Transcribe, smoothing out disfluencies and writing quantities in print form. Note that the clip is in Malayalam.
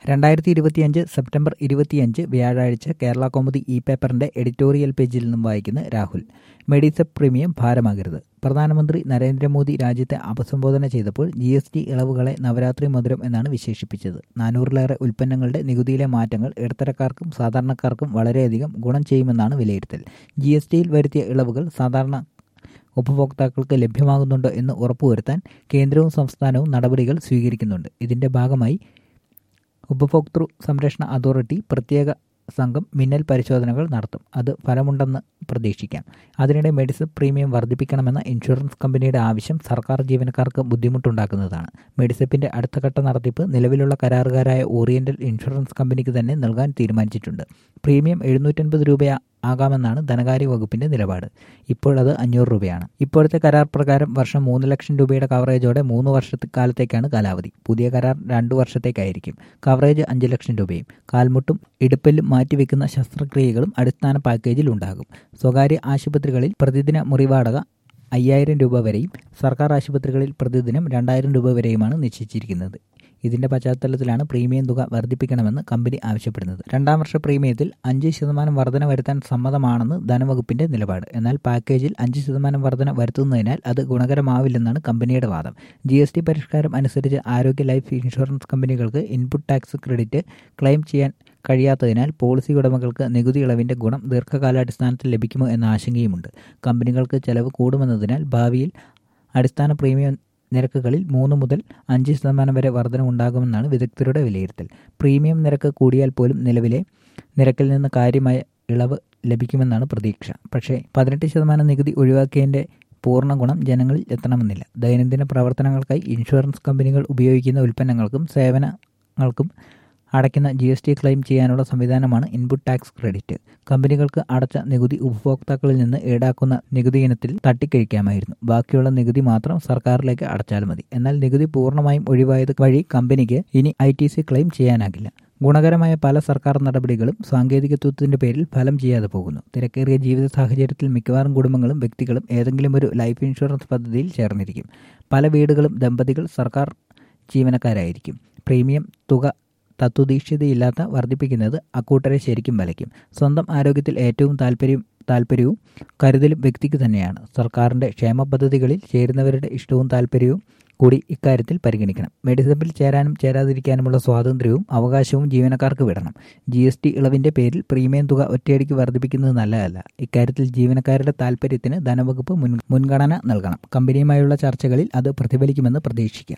2025 സെപ്റ്റംബർ 25 വ്യാഴാഴ്ച കേരള കൗമുദി ഇ പേപ്പറിന്റെ എഡിറ്റോറിയൽ പേജിൽ നിന്നും വായിക്കുന്ന രാഹുൽ. മെഡിസെപ്പ് പ്രീമിയം ഭാരമാകരുത്. പ്രധാനമന്ത്രി നരേന്ദ്രമോദി രാജ്യത്തെ അഭിസംബോധന ചെയ്തപ്പോൾ GST ഇളവുകളെ നവരാത്രി മധുരം എന്നാണ് വിശേഷിപ്പിച്ചത്. 400-ലേറെ ഉൽപ്പന്നങ്ങളുടെ നികുതിയിലെ മാറ്റങ്ങൾ ഇടത്തരക്കാർക്കും സാധാരണക്കാർക്കും വളരെയധികം ഗുണം ചെയ്യുമെന്നാണ് വിലയിരുത്തൽ. GSTയിൽ വരുത്തിയ ഇളവുകൾ സാധാരണ ഉപഭോക്താക്കൾക്ക് ലഭ്യമാകുന്നുണ്ടോ എന്ന് ഉറപ്പുവരുത്താൻ കേന്ദ്രവും സംസ്ഥാനവും നടപടികൾ സ്വീകരിക്കുന്നുണ്ട്. ഇതിന്റെ ഭാഗമായി ഉപഭോക്തൃ സംരക്ഷണ അതോറിറ്റി പ്രത്യേക സംഘം മിന്നൽ പരിശോധനകൾ നടത്തും. അത് ഫലമുണ്ടെന്ന് പ്രതീക്ഷിക്കാം. അതിനിടെ മെഡിസെപ്പ് പ്രീമിയം വർദ്ധിപ്പിക്കണമെന്ന ഇൻഷുറൻസ് കമ്പനിയുടെ ആവശ്യം സർക്കാർ ജീവനക്കാർക്ക് ബുദ്ധിമുട്ടുണ്ടാക്കുന്നതാണ്. മെഡിസെപ്പിന്റെ അടുത്ത ഘട്ട നടത്തിപ്പ് നിലവിലുള്ള കരാറുകാരായ ഓറിയന്റൽ ഇൻഷുറൻസ് കമ്പനിക്ക് തന്നെ നൽകാൻ തീരുമാനിച്ചിട്ടുണ്ട്. പ്രീമിയം 750 രൂപയാകാമെന്നാണ് ധനകാര്യ വകുപ്പിന്റെ നിലപാട്. ഇപ്പോഴത് 500 രൂപയാണ്. ഇപ്പോഴത്തെ കരാർ പ്രകാരം വർഷം 3 ലക്ഷം രൂപയുടെ കവറേജോടെ 3 വർഷക്കാലത്തേക്കാണ് കാലാവധി. പുതിയ കരാർ 2 വർഷത്തേക്കായിരിക്കും. കവറേജ് 5 ലക്ഷം രൂപയും. കാൽമുട്ടും ഇടുപ്പെല്ലും മാറ്റിവെക്കുന്ന ശസ്ത്രക്രിയകളും അടിസ്ഥാന പാക്കേജിൽ ഉണ്ടാകും. സ്വകാര്യ ആശുപത്രികളിൽ പ്രതിദിന മുറിവാടക 5000 രൂപ വരെയും സർക്കാർ ആശുപത്രികളിൽ പ്രതിദിനം 2000 രൂപ വരെയുമാണ് നിശ്ചയിച്ചിരിക്കുന്നത്. ഇതിന്റെ പശ്ചാത്തലത്തിലാണ് പ്രീമിയം തുക വർദ്ധിപ്പിക്കണമെന്ന് കമ്പനി ആവശ്യപ്പെടുന്നത്. 2ാം വർഷ പ്രീമിയത്തിൽ 5% വർധന വരുത്താൻ സമ്മതമാണെന്ന് ധനവകുപ്പിന്റെ നിലപാട്. എന്നാൽ പാക്കേജിൽ 5% വർധന വരുത്തുന്നതിനാൽ അത് ഗുണകരമാവില്ലെന്നാണ് കമ്പനിയുടെ വാദം. GST പരിഷ്കാരം അനുസരിച്ച് ആരോഗ്യ ലൈഫ് ഇൻഷുറൻസ് കമ്പനികൾക്ക് ഇൻപുട്ട് ടാക്സ് ക്രെഡിറ്റ് ക്ലെയിം ചെയ്യാൻ കഴിയാത്തതിനാൽ പോളിസി ഉടമകൾക്ക് നികുതി ഇളവിന്റെ ഗുണം ദീർഘകാലാടിസ്ഥാനത്തിൽ ലഭിക്കുമോ എന്ന ആശങ്കയുമുണ്ട്. കമ്പനികൾക്ക് ചെലവ് കൂടുമെന്നതിനാൽ ഭാവിയിൽ അടിസ്ഥാന പ്രീമിയം നിരക്കുകളിൽ 3 മുതൽ 5% വരെ വർധന ഉണ്ടാകുമെന്നാണ് വിദഗ്ധരുടെ വിലയിരുത്തൽ. പ്രീമിയം നിരക്ക് കൂടിയാൽ പോലും നിലവിലെ നിരക്കിൽ നിന്ന് കാര്യമായ ഇളവ് ലഭിക്കുമെന്നാണ് പ്രതീക്ഷ. പക്ഷേ 18% നികുതി ഒഴിവാക്കിയതിന്റെ പൂർണ്ണ ഗുണം ജനങ്ങളിൽ എത്തണമെന്നില്ല. ദൈനംദിന പ്രവർത്തനങ്ങൾക്കായി ഇൻഷുറൻസ് കമ്പനികൾ ഉപയോഗിക്കുന്ന ഉൽപ്പന്നങ്ങൾക്കും സേവനങ്ങൾക്കും അടയ്ക്കുന്ന GST ക്ലെയിം ചെയ്യാനുള്ള സംവിധാനമാണ് ഇൻപുട്ട് ടാക്സ് ക്രെഡിറ്റ്. കമ്പനികൾക്ക് അടച്ച നികുതി ഉപഭോക്താക്കളിൽ നിന്ന് ഈടാക്കുന്ന നികുതി ഇനത്തിൽ തട്ടിക്കഴിക്കാമായിരുന്നു. ബാക്കിയുള്ള നികുതി മാത്രം സർക്കാരിലേക്ക് അടച്ചാൽ മതി. എന്നാൽ നികുതി പൂർണ്ണമായും ഒഴിവായത് വഴി കമ്പനിക്ക് ഇനി ITC ക്ലെയിം ചെയ്യാനാകില്ല. ഗുണകരമായ പല സർക്കാർ നടപടികളും സാങ്കേതികത്വത്തിന്റെ പേരിൽ ഫലം ചെയ്യാതെ പോകുന്നു. തിരക്കേറിയ ജീവിത സാഹചര്യത്തിൽ മിക്കവാറും കുടുംബങ്ങളും വ്യക്തികളും ഏതെങ്കിലും ഒരു ലൈഫ് ഇൻഷുറൻസ് പദ്ധതിയിൽ ചേർന്നിരിക്കും. പല വീടുകളും ദമ്പതികൾ സർക്കാർ ജീവനക്കാരായിരിക്കും. പ്രീമിയം തുക തത്വദീക്ഷിതയില്ലാത്ത വർദ്ധിപ്പിക്കുന്നത് അക്കൂട്ടരെ ശരിക്കും വലയ്ക്കും. സ്വന്തം ആരോഗ്യത്തിൽ ഏറ്റവും താല്പര്യവും കരുതലും വ്യക്തിക്ക് തന്നെയാണ്. സർക്കാരിന്റെ ക്ഷേമ പദ്ധതികളിൽ ചേരുന്നവരുടെ ഇഷ്ടവും താല്പര്യവും കൂടി ഇക്കാര്യത്തിൽ പരിഗണിക്കണം. മെഡിസെപ്പിൽ ചേരാനും ചേരാതിരിക്കാനുമുള്ള സ്വാതന്ത്ര്യവും അവകാശവും ജീവനക്കാർക്ക് വിടണം. GST ഇളവിന്റെ പേരിൽ പ്രീമിയം തുക ഒറ്റയടിക്ക് വർദ്ധിപ്പിക്കുന്നത് നല്ലതല്ല. ഇക്കാര്യത്തിൽ ജീവനക്കാരുടെ താല്പര്യത്തിന് ധനവകുപ്പ് മുൻഗണന നൽകണം. കമ്പനിയുമായുള്ള ചർച്ചകളിൽ അത് പ്രതിഫലിക്കുമെന്ന് പ്രതീക്ഷിക്കാം.